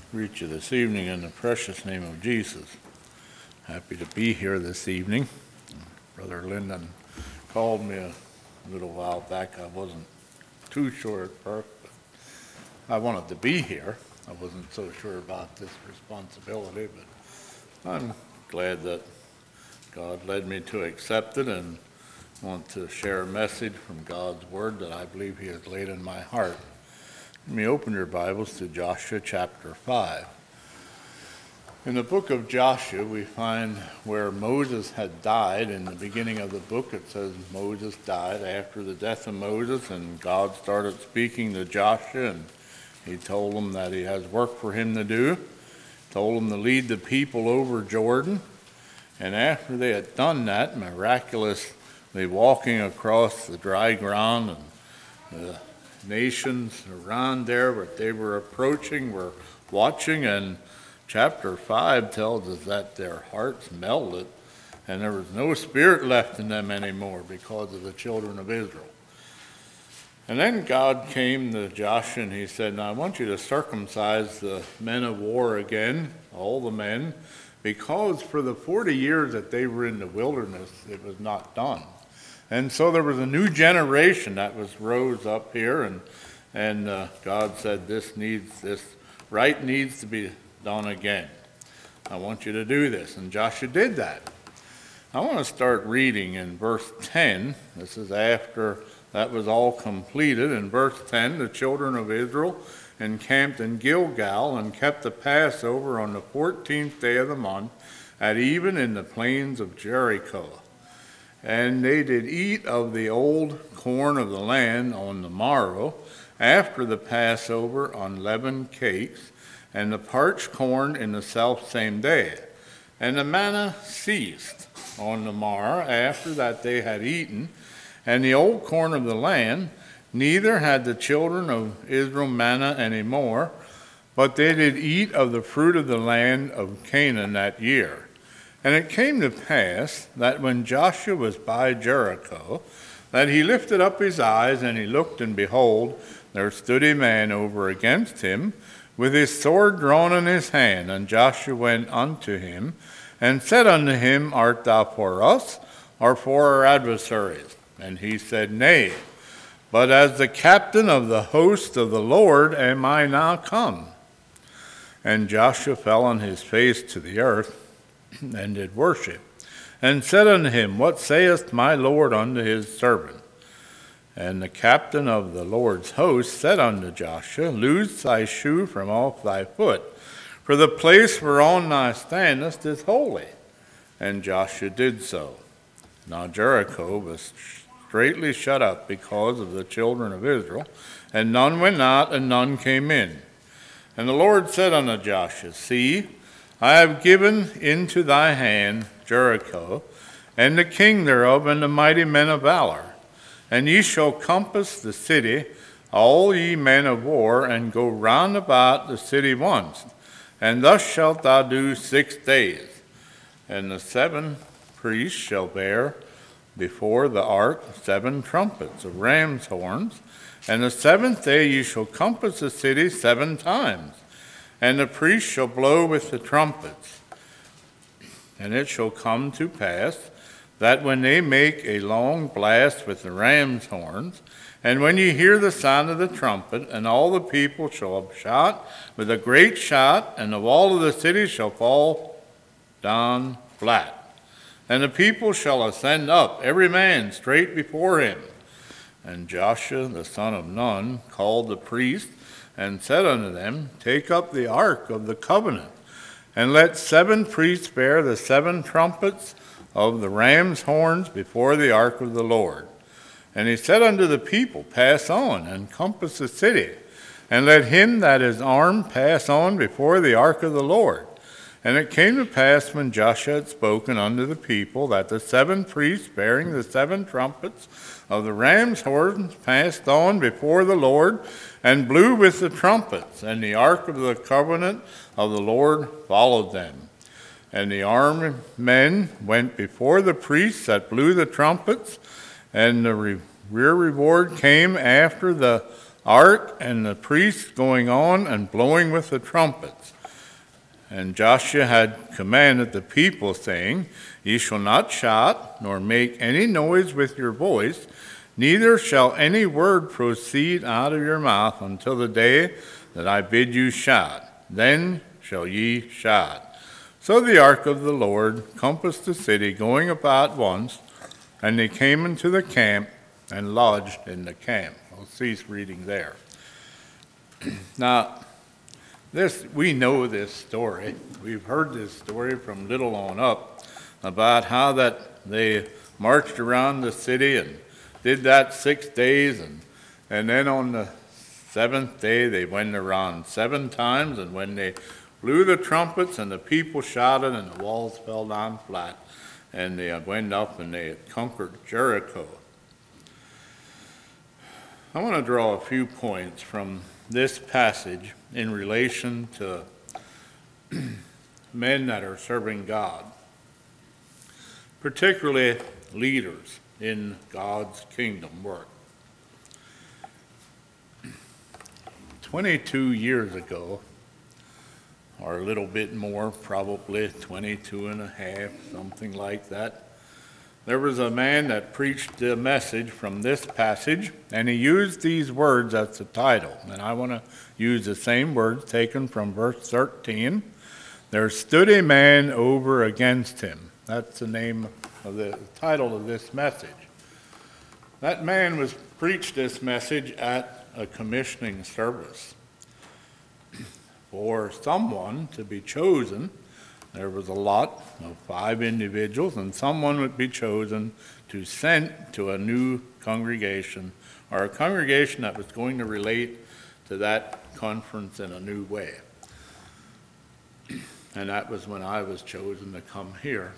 Greet you this evening in the precious name of Jesus. Happy to be here this evening. Brother Lyndon called me a little while back. I wasn't too sure at first, but I wanted to be here. I wasn't so sure about this responsibility, but I'm glad that God led me to accept it and want to share a message from God's Word that I believe He has laid in my heart. Let me open your Bibles to Joshua chapter 5. In the book of Joshua, we find where Moses had died. In the beginning of the book, it says Moses died after the death of Moses, and God started speaking to Joshua, and He told him that He has work for him to do, told him to lead the people over Jordan. And after they had done that, miraculously walking across the dry ground, and the nations around there that they were approaching were watching, and chapter 5 tells us that their hearts melted and there was no spirit left in them anymore because of the children of Israel. And then God came to Joshua and He said, "Now I want you to circumcise the men of war again, all the men, because for the 40 years that they were in the wilderness, it was not done." And so there was a new generation that rose up here, and God said, this rite needs to be done again. I want you to do this. And Joshua did that. I want to start reading in verse 10. This is after that was all completed. In verse 10, the children of Israel encamped in Gilgal and kept the Passover on the 14th day of the month at even in the plains of Jericho. And they did eat of the old corn of the land on the morrow, after the Passover, unleavened cakes, and the parched corn in the selfsame day. And the manna ceased on the morrow, after that they had eaten, and the old corn of the land, neither had the children of Israel manna any more, but they did eat of the fruit of the land of Canaan that year. And it came to pass that when Joshua was by Jericho, that he lifted up his eyes, and he looked, and behold, there stood a man over against him, with his sword drawn in his hand. And Joshua went unto him, and said unto him, Art thou for us, or for our adversaries? And he said, Nay, but as the captain of the host of the Lord am I now come. And Joshua fell on his face to the earth, and did worship, and said unto him, What saith my Lord unto his servant? And the captain of the Lord's host said unto Joshua, Loose thy shoe from off thy foot, for the place whereon thou standest is holy. And Joshua did so. Now Jericho was straitly shut up because of the children of Israel, and none went out, and none came in. And the Lord said unto Joshua, See, I have given into thy hand Jericho, and the king thereof, and the mighty men of valor. And ye shall compass the city, all ye men of war, and go round about the city once. And thus shalt thou do 6 days. And the 7 priests shall bear before the ark 7 trumpets of ram's horns. And the 7th day ye shall compass the city 7 times. And the priest shall blow with the trumpets. And it shall come to pass that when they make a long blast with the ram's horns, and when ye hear the sound of the trumpet, and all the people shall have shot with a great shout, and the wall of the city shall fall down flat. And the people shall ascend up, every man straight before him. And Joshua the son of Nun called the priests, and said unto them, Take up the ark of the covenant, and let 7 priests bear the 7 trumpets of the ram's horns before the ark of the Lord. And he said unto the people, Pass on, and compass the city, and let him that is armed pass on before the ark of the Lord. And it came to pass, when Joshua had spoken unto the people, that the 7 priests bearing the 7 trumpets of the ram's horns passed on before the Lord, and blew with the trumpets, and the ark of the covenant of the Lord followed them. And the armed men went before the priests that blew the trumpets, and the rear reward came after the ark, and the priests going on and blowing with the trumpets. And Joshua had commanded the people, saying, Ye shall not shout, nor make any noise with your voice, neither shall any word proceed out of your mouth until the day that I bid you shout. Then shall ye shout. So the ark of the Lord compassed the city, going about once, and they came into the camp and lodged in the camp. I'll cease reading there. Now, we know this story. We've heard this story from little on up about how that they marched around the city and did that 6 days, and then on the seventh day they went around 7 times, and when they blew the trumpets and the people shouted and the walls fell down flat, and they went up and they had conquered Jericho. I want to draw a few points from this passage in relation to men that are serving God, particularly leaders in God's kingdom work. 22 years ago, or a little bit more, probably 22 and a half, something like that, there was a man that preached a message from this passage, and he used these words as the title. And I want to use the same words taken from verse 13. There stood a man over against him. That's the name of the title of this message. That man preached this message at a commissioning service. For someone to be chosen, there was a lot of 5 individuals, and someone would be chosen to send to a new congregation, or a congregation that was going to relate to that conference in a new way. And that was when I was chosen to come here.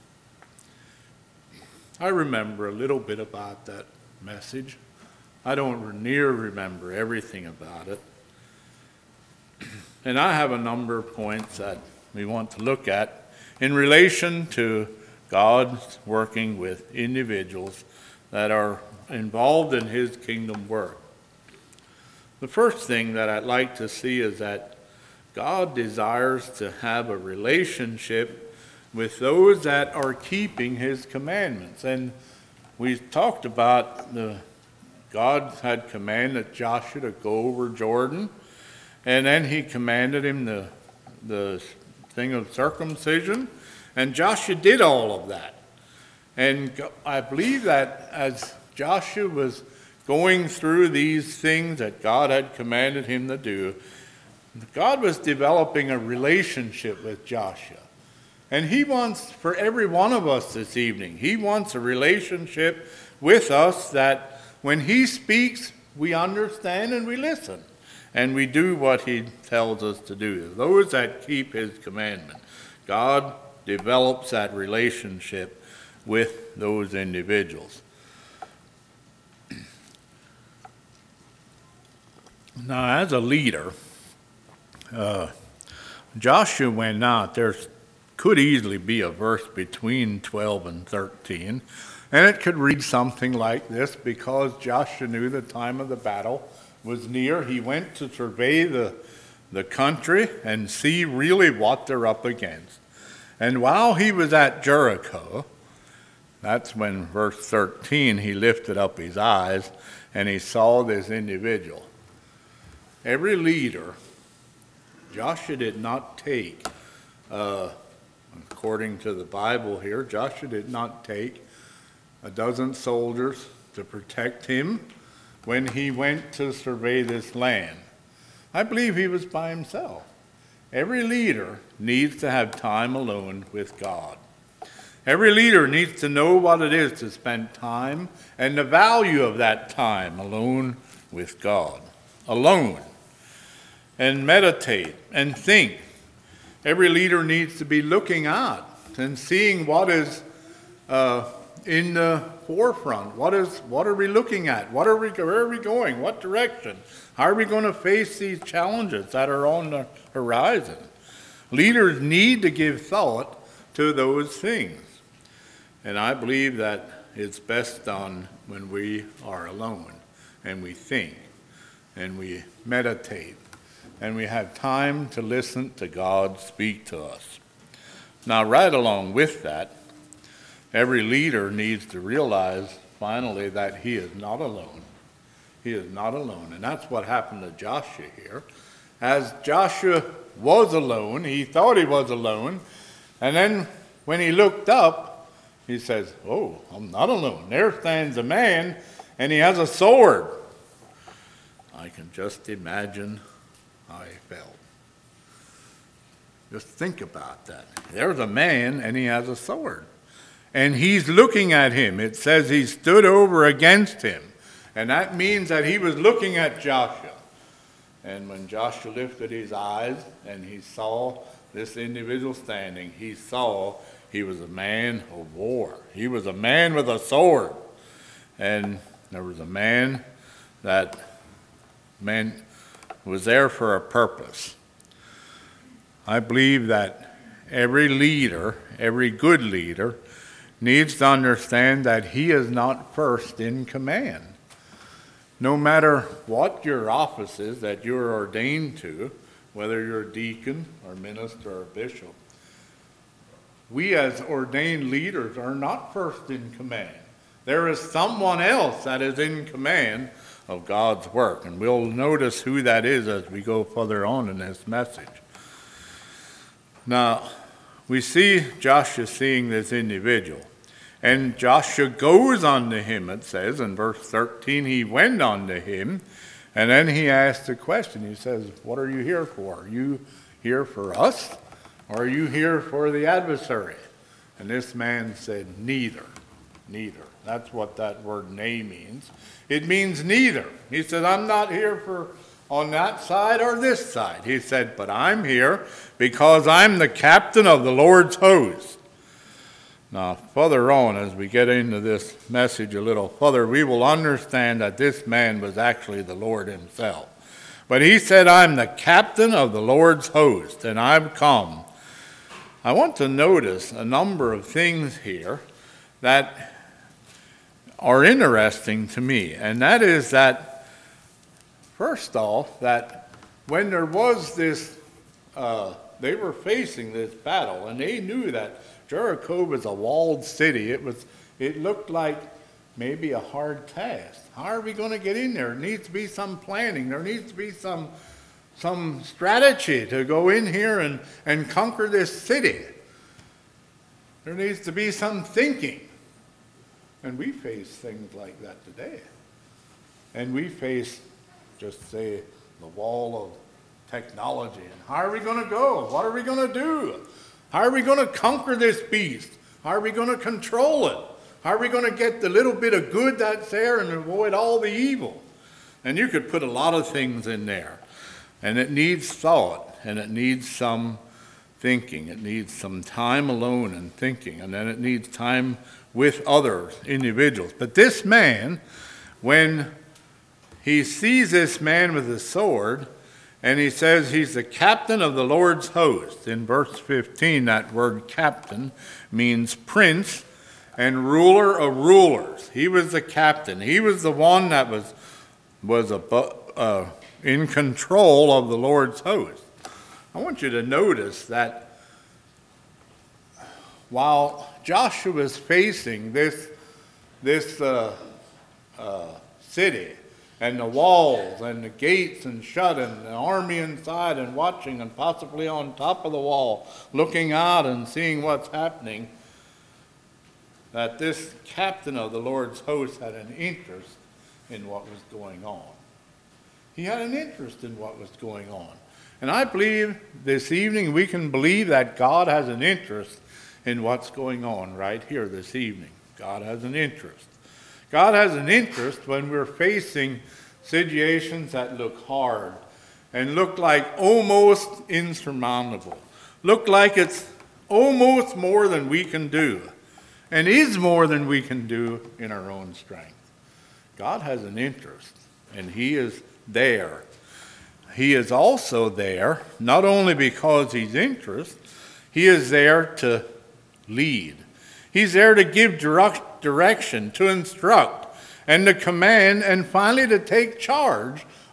I remember a little bit about that message. I don't near remember everything about it. And I have a number of points that we want to look at in relation to God's working with individuals that are involved in his kingdom work. The first thing that I'd like to see is that God desires to have a relationship with those that are keeping his commandments. And we talked about God had commanded Joshua to go over Jordan, and then he commanded him the thing of circumcision, and Joshua did all of that. And I believe that as Joshua was going through these things that God had commanded him to do, God was developing a relationship with Joshua. And he wants, for every one of us this evening, he wants a relationship with us that when he speaks, we understand and we listen. And we do what he tells us to do. Those that keep his commandment, God develops that relationship with those individuals. Now, as a leader, Joshua went out. There could easily be a verse between 12 and 13, and it could read something like this: because Joshua knew the time of the battle was near, he went to survey the country and see really what they're up against. And while he was at Jericho, that's when verse 13, he lifted up his eyes and he saw this individual. Every leader, Joshua did not take, according to the Bible here, Joshua did not take a dozen soldiers to protect him when he went to survey this land. I believe he was by himself. Every leader needs to have time alone with God. Every leader needs to know what it is to spend time and the value of that time alone with God. Alone. And meditate and think. Every leader needs to be looking out and seeing what is in the forefront. What are we looking at? Where are we going? What direction? How are we going to face these challenges that are on the horizon? Leaders need to give thought to those things. And I believe that it's best done when we are alone and we think and we meditate and we have time to listen to God speak to us. Now, right along with that, every leader needs to realize finally that he is not alone. He is not alone. And that's what happened to Joshua here. As Joshua was alone, he thought he was alone. And then when he looked up, he says, oh, I'm not alone. There stands a man, and he has a sword. I can just imagine how he felt. Just think about that. There's a man, and he has a sword. And he's looking at him. It says he stood over against him. And that means that he was looking at Joshua. And when Joshua lifted his eyes and he saw this individual standing, he saw he was a man of war. He was a man with a sword. And there was a man that was there for a purpose. I believe that every leader, every good leader, needs to understand that he is not first in command. No matter what your office is that you're ordained to, whether you're a deacon or minister or bishop, we as ordained leaders are not first in command. There is someone else that is in command of God's work, and we'll notice who that is as we go further on in this message. Now, we see Joshua seeing this individual. And Joshua goes unto him, it says in verse 13, he went unto him, and then he asked a question. He says, what are you here for? Are you here for us, or are you here for the adversary? And this man said, neither. Neither. That's what that word nay means. It means neither. He said, I'm not here for on that side or this side. He said, but I'm here because I'm the captain of the Lord's host. Now, further on, as we get into this message a little further, we will understand that this man was actually the Lord himself. But he said, I'm the captain of the Lord's host, and I've come. I want to notice a number of things here that are interesting to me, and that is that, first off, that when there was this, they were facing this battle, and they knew that Jericho was a walled city. It looked like maybe a hard task. How are we going to get in there? There needs to be some planning. There needs to be some strategy to go in here and conquer this city. There needs to be some thinking. And we face things like that today. And we face, just say, the wall of technology. And how are we going to go? What are we going to do? How are we going to conquer this beast? How are we going to control it? How are we going to get the little bit of good that's there and avoid all the evil? And you could put a lot of things in there. And it needs thought, and it needs some thinking. It needs some time alone and thinking, and then it needs time with other individuals. But this man, when he sees this man with a sword, and he says he's the captain of the Lord's host. In verse 15, that word captain means prince and ruler of rulers. He was the captain. He was the one that was in control of the Lord's host. I want you to notice that while Joshua was facing this city, and the walls and the gates and shut, and the army inside and watching, and possibly on top of the wall, looking out and seeing what's happening, that this captain of the Lord's host had an interest in what was going on. He had an interest in what was going on. And I believe this evening we can believe that God has an interest in what's going on right here this evening. God has an interest. God has an interest when we're facing situations that look hard and look like almost insurmountable, look like it's almost more than we can do, and is more than we can do in our own strength. God has an interest, and he is there. He is also there, not only because he's interested, he is there to lead. He's there to give direction, to instruct, and to command, and finally to take charge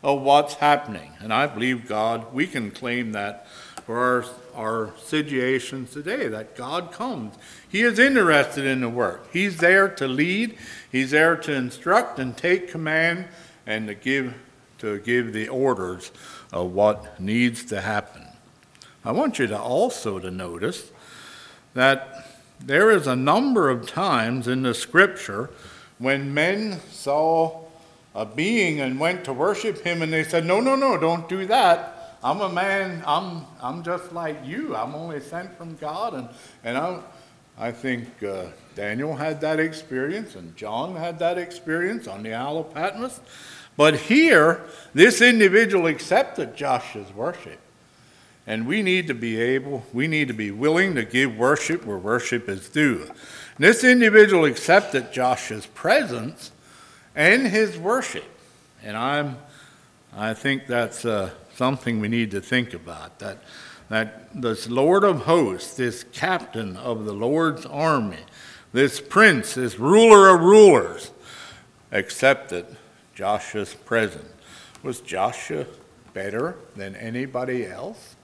of what's happening. And I believe God, we can claim that for our situations today, that God comes. He is interested in the work. He's there to lead. He's there to instruct and take command and to give the orders of what needs to happen. I want you to also to notice that there is a number of times in the scripture when men saw a being and went to worship him, and they said, no, don't do that. I'm a man, I'm just like you. I'm only sent from God. And I think Daniel had that experience, and John had that experience on the Isle of Patmos. But here, this individual accepted Joshua's worship. And we need to be willing to give worship where worship is due. And this individual accepted Joshua's presence and his worship. And I think that's something we need to think about, that this Lord of hosts, this captain of the Lord's army, this prince, this ruler of rulers, accepted Joshua's presence. Was Joshua better than anybody else?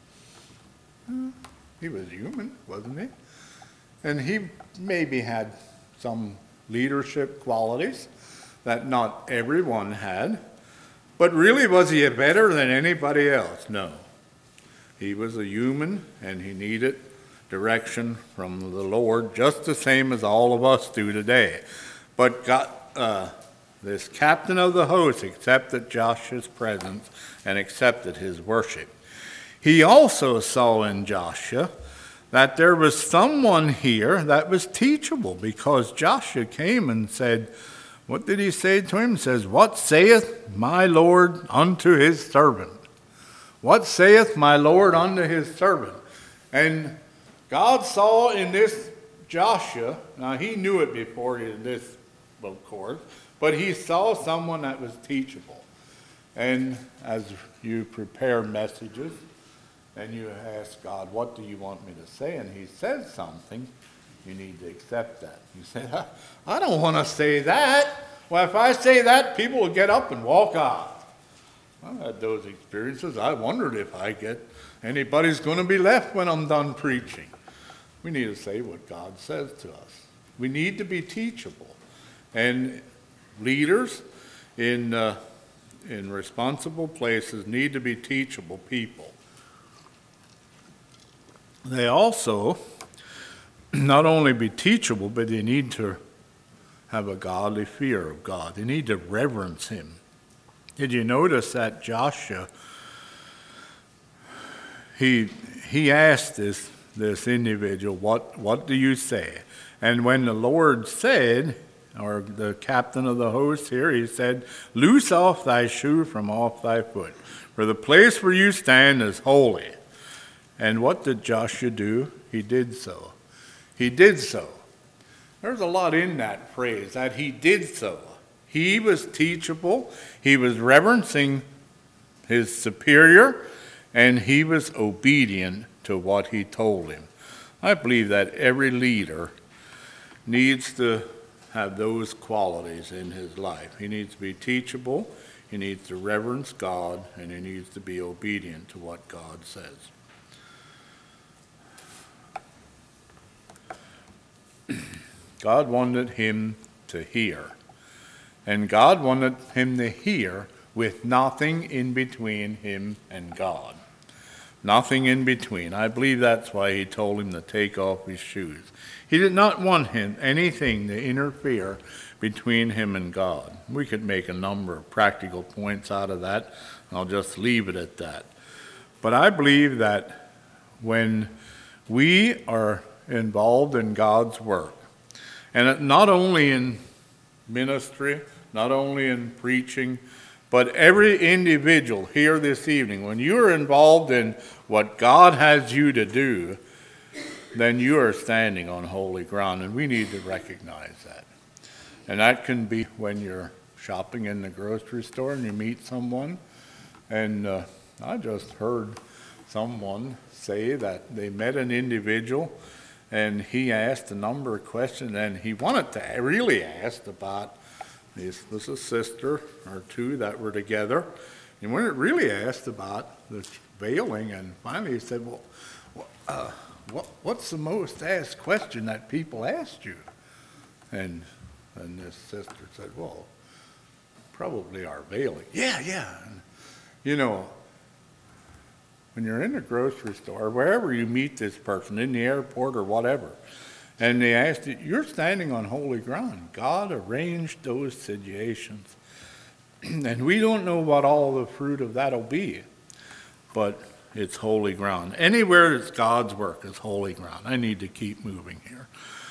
He was human, wasn't he? And he maybe had some leadership qualities that not everyone had. But really, was he better than anybody else? No. He was a human, and he needed direction from the Lord, just the same as all of us do today. But this captain of the host accepted Joshua's presence and accepted his worship. He also saw in Joshua that there was someone here that was teachable, because Joshua came and said, what did he say to him? He says, what saith my Lord unto his servant? What saith my Lord unto his servant? And God saw in this Joshua, now he knew it before this, of course, but he saw someone that was teachable. And as you prepare messages, and you ask God, what do you want me to say? And he says something, you need to accept that. You say, I don't want to say that. Well, if I say that, people will get up and walk off. I've had those experiences. I wondered if anybody's going to be left when I'm done preaching. We need to say what God says to us. We need to be teachable. And leaders in responsible places need to be teachable people. They also not only be teachable, but they need to have a godly fear of God. They need to reverence him. Did you notice that Joshua, he asked this individual, what do you say? And when the Lord said, or the captain of the host here, he said, loose off thy shoe from off thy foot, for the place where you stand is holy. And what did Joshua do? He did so. He did so. There's a lot in that phrase, that he did so. He was teachable, he was reverencing his superior, and he was obedient to what he told him. I believe that every leader needs to have those qualities in his life. He needs to be teachable, he needs to reverence God, and he needs to be obedient to what God says. God wanted him to hear. And God wanted him to hear with nothing in between him and God. Nothing in between. I believe that's why he told him to take off his shoes. He did not want anything to interfere between him and God. We could make a number of practical points out of that. I'll just leave it at that. But I believe that when we are involved in God's work, and not only in ministry, not only in preaching, but every individual here this evening, when you're involved in what God has you to do, then you are standing on holy ground, and we need to recognize that. And that can be when you're shopping in the grocery store and you meet someone, and I just heard someone say that they met an individual, and he asked a number of questions, and he wanted to really ask about, this was a sister or two that were together, And when it really asked about the veiling, and finally he said, well, what's the most asked question that people asked you? And this sister said, well, probably our veiling. Yeah. And, when you're in the grocery store, wherever you meet this person, in the airport or whatever, and they asked you, you're standing on holy ground. God arranged those situations. And we don't know what all the fruit of that will be, but it's holy ground. Anywhere it's God's work is holy ground. I need to keep moving here.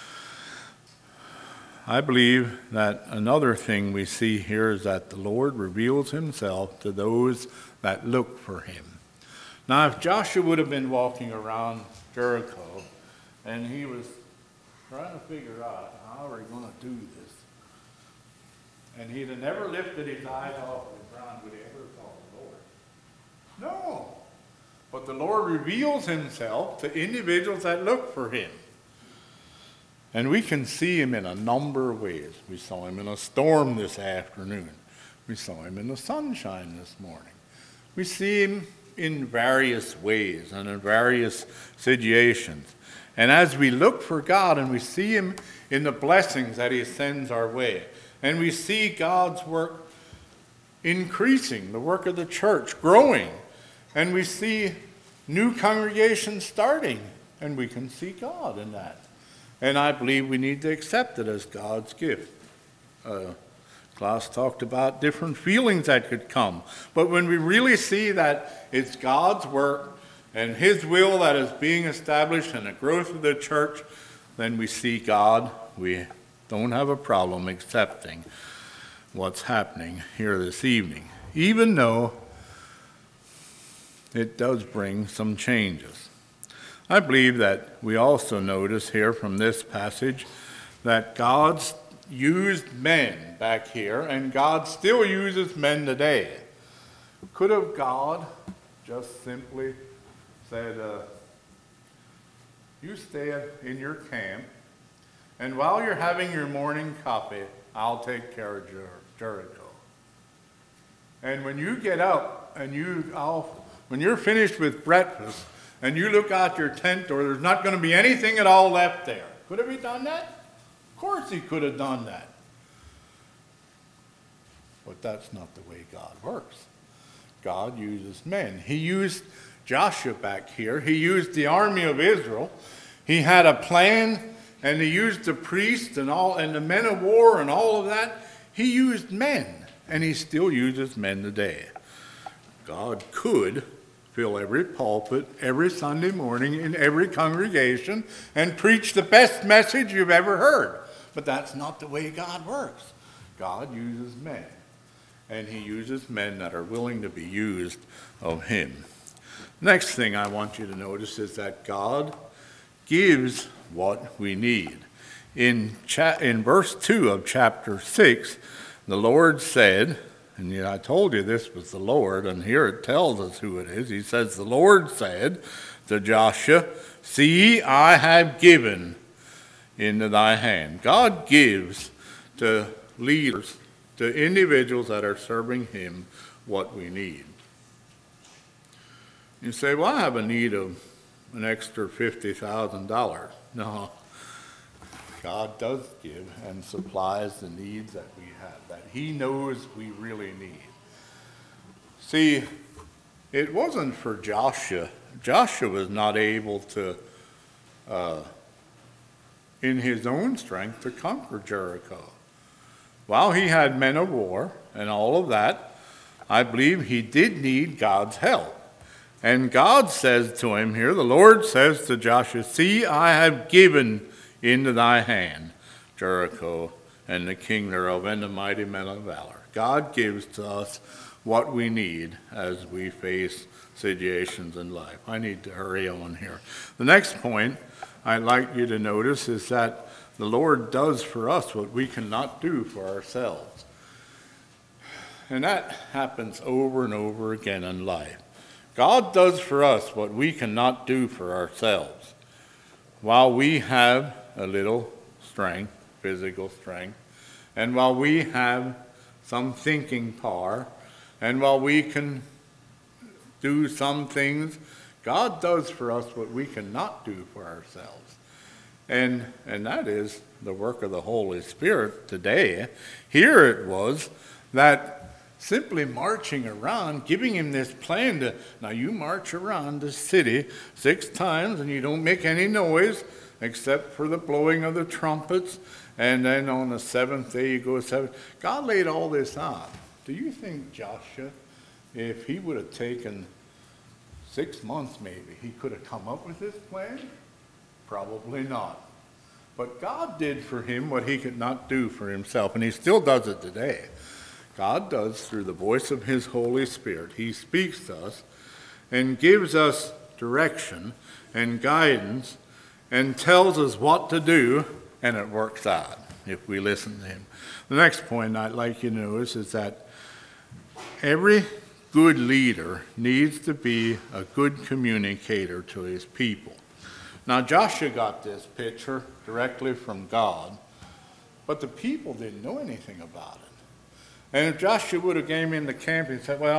I believe that another thing we see here is that the Lord reveals himself to those that look for him. Now, if Joshua would have been walking around Jericho and he was trying to figure out how are we going to do this, and he'd have never lifted his eyes off the ground, would he ever saw the Lord? No. But the Lord reveals himself to individuals that look for him. And we can see him in a number of ways. We saw him in a storm this afternoon. We saw him in the sunshine this morning. We see him in various ways and in various situations. And as we look for God and we see him in the blessings that he sends our way, and we see God's work increasing, the work of the church growing, and we see new congregations starting, and we can see God in that. And I believe we need to accept it as God's gift. Klaus talked about different feelings that could come. But when we really see that it's God's work and his will that is being established and the growth of the church, then we see God. We don't have a problem accepting what's happening here this evening, even though it does bring some changes. I believe that we also notice here from this passage that God's used men back here, and God still uses men today. Could have God just simply said, you stay in your camp, and while you're having your morning coffee, I'll take care of Jericho. And when you get up and when you're finished with breakfast and you look out your tent door, there's not going to be anything at all left there. Could have he done that? Of course he could have done that. But that's not the way God works. God uses men. He used Joshua back here. He used the army of Israel. He had a plan, and he used the priests and the men of war and all of that. He used men, and he still uses men today. God could fill every pulpit every Sunday morning in every congregation and preach the best message you've ever heard. But that's not the way God works. God uses men, and he uses men that are willing to be used of him. Next thing I want you to notice is that God gives what we need. In verse 2 of chapter 6, the Lord said, and I told you this was the Lord, and here it tells us who it is. He says, the Lord said to Joshua, see, I have given into thy hand. God gives to leaders, to individuals that are serving him, what we need. You say, well, I have a need of an extra $50,000. No. God does give and supplies the needs that we have, that he knows we really need. See, it wasn't for Joshua. Joshua was not able to, in his own strength, to conquer Jericho. While he had men of war and all of that, I believe he did need God's help. And God says to him here, the Lord says to Joshua, see, I have given into thy hand Jericho and the king thereof and the mighty men of valor. God gives to us what we need as we face situations in life. I need to hurry on here. The next point I'd like you to notice is that the Lord does for us what we cannot do for ourselves. And that happens over and over again in life. God does for us what we cannot do for ourselves. While we have a little strength, physical strength, and while we have some thinking power, And while we can do some things, God does for us what we cannot do for ourselves. And that is the work of the Holy Spirit today. Here it was that simply marching around, giving him this plan to, now you march around the city 6 times and you don't make any noise except for the blowing of the trumpets. And then on the 7th day you go 7. God laid all this out. Do you think Joshua, if he would have taken 6 months maybe, he could have come up with this plan? Probably not. But God did for him what he could not do for himself, and he still does it today. God does through the voice of his Holy Spirit. He speaks to us and gives us direction and guidance and tells us what to do, and it works out if we listen to him. The next point I'd like you to notice is that every good leader needs to be a good communicator to his people. Now, Joshua got this picture directly from God, but the people didn't know anything about it. And if Joshua would have came into camp and said,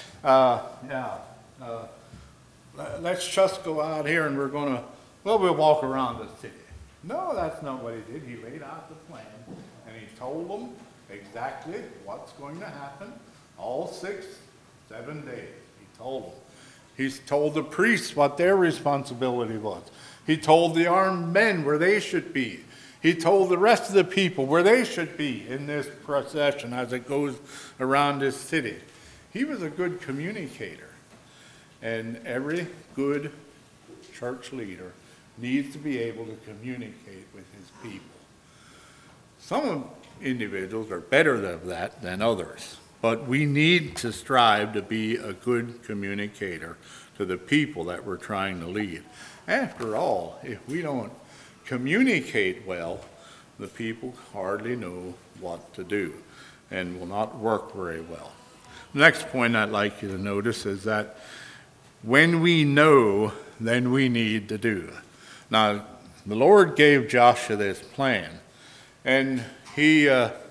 let's just go out here and we'll walk around the city. No, that's not what he did. He laid out the plan, and he told them exactly what's going to happen all 6, 7 days. He told them. He's told the priests what their responsibility was. He told the armed men where they should be. He told the rest of the people where they should be in this procession as it goes around this city. He was a good communicator. And every good church leader needs to be able to communicate with his people. Some individuals are better at that than others, but we need to strive to be a good communicator to the people that we're trying to lead. After all, if we don't communicate well, the people hardly know what to do and will not work very well. The next point I'd like you to notice is that when we know, then we need to do. Now, the Lord gave Joshua this plan, and he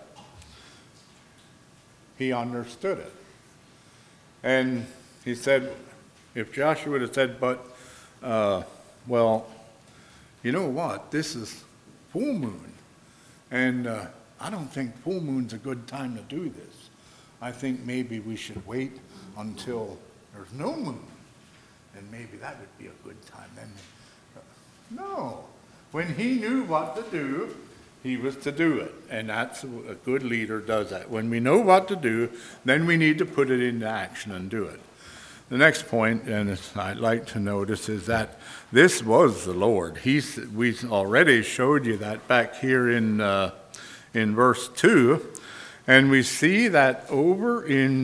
understood it. And he said, if Joshua would have said, well, you know what, this is full moon, and I don't think full moon's a good time to do this. I think maybe we should wait until there's no moon, and maybe that would be a good time then. No. When he knew what to do, he was to do it, and that's a good leader does that. When we know what to do, then we need to put it into action and do it. The next point, and I'd like to notice, is that this was the Lord. We already showed you that back here in verse 2, and we see that over in,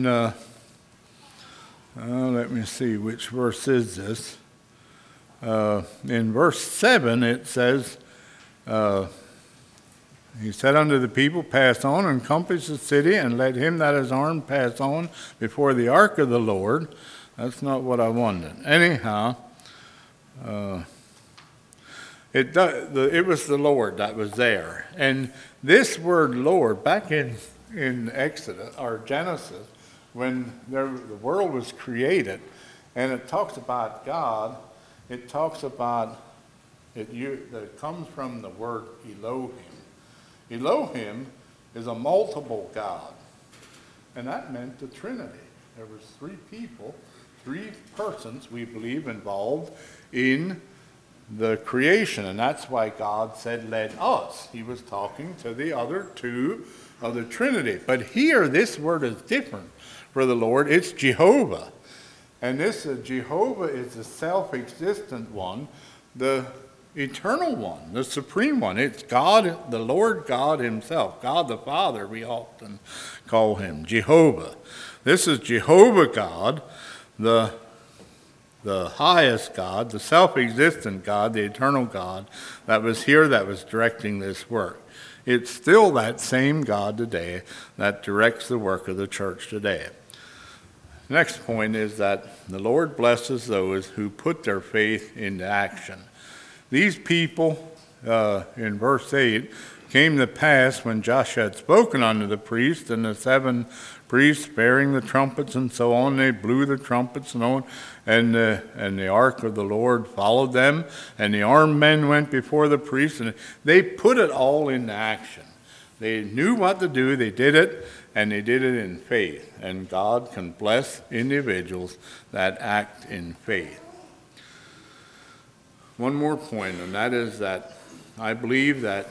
let me see, which verse is this? In verse 7, it says, he said unto the people, pass on and compass the city, and let him that is armed pass on before the ark of the Lord. That's not what I wanted. Anyhow, it was the Lord that was there. And this word Lord, back in Exodus or Genesis, when the world was created, and it talks about God, it talks about, it comes from the word Elohim. Elohim is a multiple God, and that meant the Trinity. There was 3 people, 3 persons, we believe, involved in the creation, and that's why God said, let us. He was talking to the other 2 of the Trinity. But here, this word is different for the Lord. It's Jehovah. And this Jehovah is the self-existent one, the eternal one, the supreme one. It's God, the Lord God himself. God the Father, we often call him Jehovah. This is Jehovah God, the highest God, the self-existent God, the eternal God that was here, that was directing this work. It's still that same God today that directs the work of the church today. Next point is that the Lord blesses those who put their faith into action. These people, in verse 8, came to pass when Joshua had spoken unto the priests and the 7 priests bearing the trumpets and so on. They blew the trumpets and on, and the ark of the Lord followed them, and the armed men went before the priests, and they put it all into action. They knew what to do, they did it, and they did it in faith. And God can bless individuals that act in faith. One more point, and that is that I believe that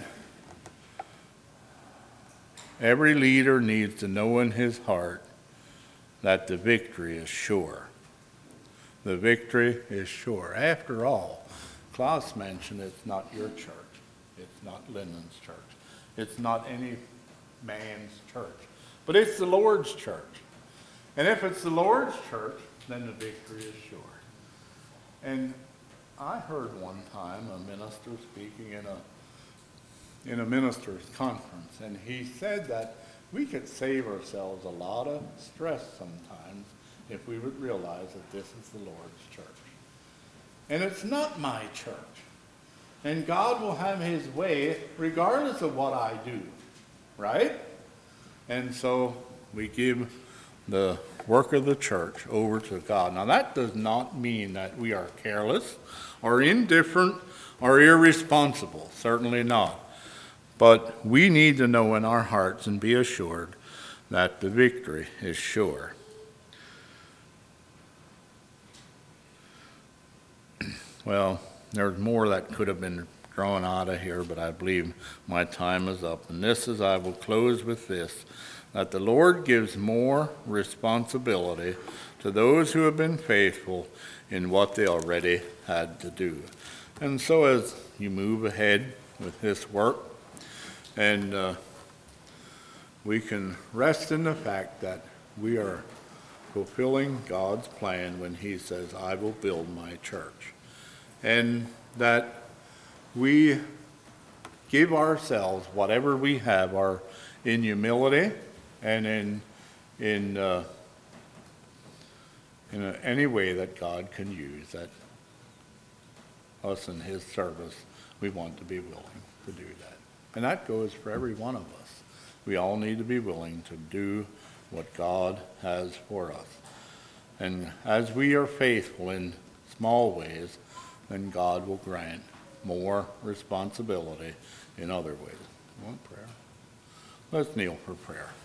every leader needs to know in his heart that the victory is sure. The victory is sure. After all, Klaus mentioned it's not your church. It's not Lyndon's church. It's not any man's church. But it's the Lord's church. And if it's the Lord's church, then the victory is sure. And I heard one time a minister speaking in a minister's conference, and he said that we could save ourselves a lot of stress sometimes if we would realize that this is the Lord's church. And it's not my church. And God will have his way regardless of what I do, right? And so we give the work of the church over to God. Now that does not mean that we are careless or indifferent or irresponsible, certainly not. But we need to know in our hearts and be assured that the victory is sure. Well, there's more that could have been drawn out of here, but I believe my time is up. And this is, I will close with this, that the Lord gives more responsibility to those who have been faithful in what they already had to do. And so as you move ahead with this work, and we can rest in the fact that we are fulfilling God's plan when he says, I will build my church. And that we give ourselves, whatever we have, in humility and in any way that God can use, that us in his service, we want to be willing to do that. And that goes for every one of us. We all need to be willing to do what God has for us. And as we are faithful in small ways, then God will grant more responsibility in other ways. Want prayer? Let's kneel for prayer.